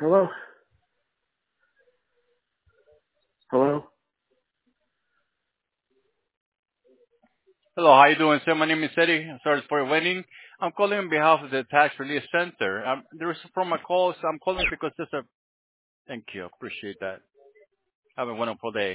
Hello? Hello? Hello, how you doing, sir? My name is Eddie. I'm sorry for waiting. I'm calling on behalf of the Tax Relief Center. The reason for my call is I'm calling because there's a... Thank you. Appreciate that. Have a wonderful day.